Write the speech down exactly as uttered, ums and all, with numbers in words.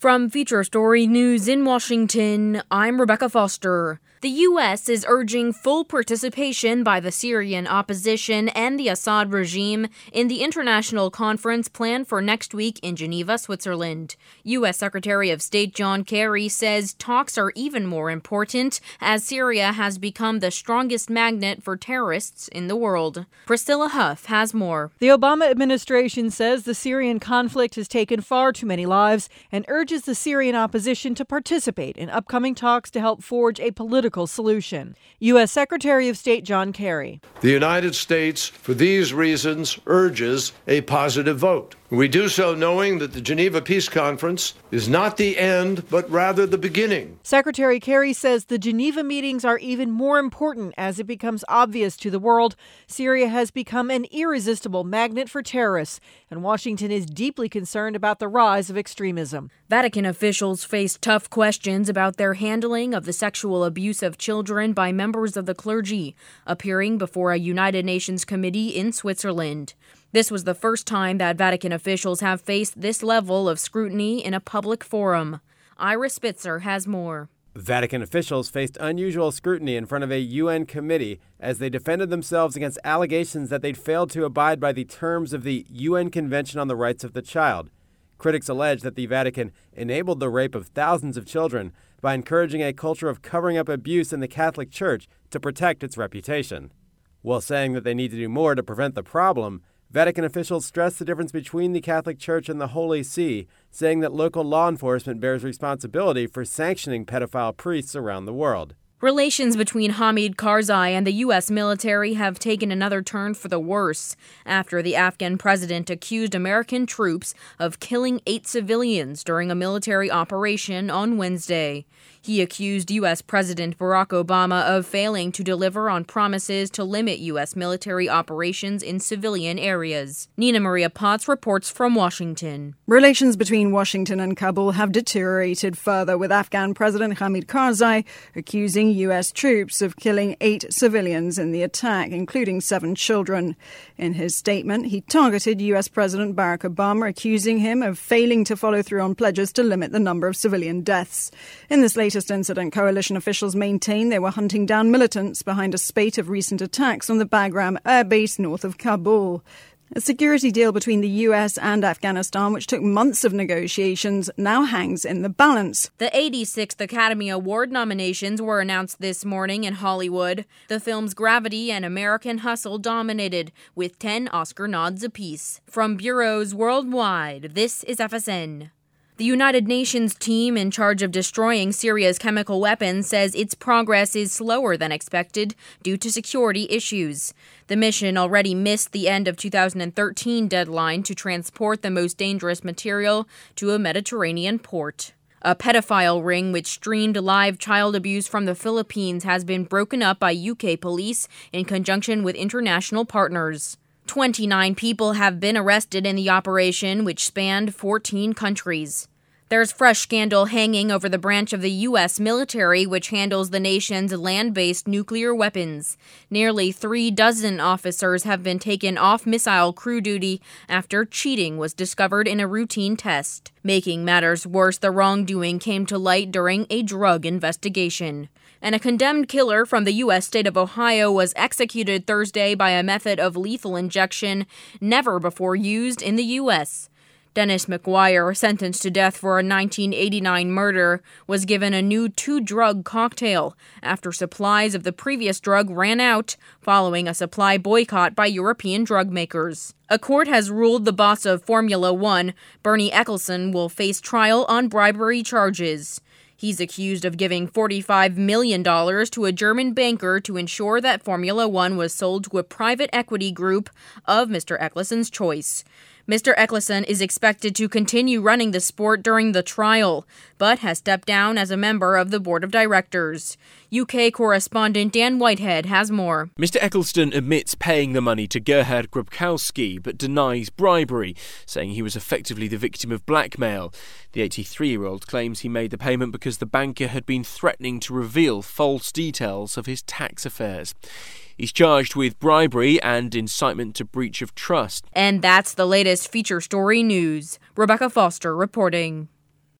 From Feature Story News in Washington, I'm Rebecca Foster. The U S is urging full participation by the Syrian opposition and the Assad regime in the international conference planned for next week in Geneva, Switzerland. U S Secretary of State John Kerry says talks are even more important as Syria has become the strongest magnet for terrorists in the world. Priscilla Huff has more. The Obama administration says the Syrian conflict has taken far too many lives and urges the Syrian opposition to participate in upcoming talks to help forge a political solution. U S Secretary of State John Kerry. The United States, for these reasons, urges a positive vote. We do so knowing that the Geneva Peace Conference is not the end, but rather the beginning. Secretary Kerry says the Geneva meetings are even more important as it becomes obvious to the world Syria has become an irresistible magnet for terrorists, and Washington is deeply concerned about the rise of extremism. Vatican officials face tough questions about their handling of the sexual abuse of children by members of the clergy, appearing before a United Nations committee in Switzerland. This was the first time that Vatican officials have faced this level of scrutiny in a public forum. Ira Spitzer has more. Vatican officials faced unusual scrutiny in front of a U N committee as they defended themselves against allegations that they'd failed to abide by the terms of the U N Convention on the Rights of the Child. Critics allege that the Vatican enabled the rape of thousands of children by encouraging a culture of covering up abuse in the Catholic Church to protect its reputation. While saying that they need to do more to prevent the problem, Vatican officials stress the difference between the Catholic Church and the Holy See, saying that local law enforcement bears responsibility for sanctioning pedophile priests around the world. Relations between Hamid Karzai and the U S military have taken another turn for the worse after the Afghan president accused American troops of killing eight civilians during a military operation on Wednesday. He accused U S President Barack Obama of failing to deliver on promises to limit U S military operations in civilian areas. Nina Maria Potts reports from Washington. Relations between Washington and Kabul have deteriorated further, with Afghan President Hamid Karzai accusing U S troops of killing eight civilians in the attack, including seven children. In his statement, he targeted U S President Barack Obama, accusing him of failing to follow through on pledges to limit the number of civilian deaths. In this latest incident, coalition officials maintain they were hunting down militants behind a spate of recent attacks on the Bagram air base north of Kabul. A security deal between the U S and Afghanistan, which took months of negotiations, now hangs in the balance. The eighty-sixth Academy Award nominations were announced this morning in Hollywood. The films Gravity and American Hustle dominated, with ten Oscar nods apiece. From bureaus worldwide, this is F S N. The United Nations team in charge of destroying Syria's chemical weapons says its progress is slower than expected due to security issues. The mission already missed the end of two thousand thirteen deadline to transport the most dangerous material to a Mediterranean port. A pedophile ring which streamed live child abuse from the Philippines has been broken up by U K police in conjunction with international partners. twenty-nine people have been arrested in the operation, which spanned fourteen countries. There's fresh scandal hanging over the branch of the U S military which handles the nation's land-based nuclear weapons. Nearly three dozen officers have been taken off missile crew duty after cheating was discovered in a routine test. Making matters worse, the wrongdoing came to light during a drug investigation. And a condemned killer from the U S state of Ohio was executed Thursday by a method of lethal injection never before used in the U S Dennis McGuire, sentenced to death for a nineteen eighty-nine murder, was given a new two-drug cocktail after supplies of the previous drug ran out following a supply boycott by European drug makers. A court has ruled the boss of Formula One, Bernie Ecclestone, will face trial on bribery charges. He's accused of giving forty-five million dollars to a German banker to ensure that Formula One was sold to a private equity group of Mister Ecclestone's choice. Mister Ecclestone is expected to continue running the sport during the trial, but has stepped down as a member of the board of directors. U K correspondent Dan Whitehead has more. Mister Ecclestone admits paying the money to Gerhard Grabkowski, but denies bribery, saying he was effectively the victim of blackmail. The eighty-three-year-old claims he made the payment because the banker had been threatening to reveal false details of his tax affairs. He's charged with bribery and incitement to breach of trust. And that's the latest feature story news. Rebecca Foster reporting.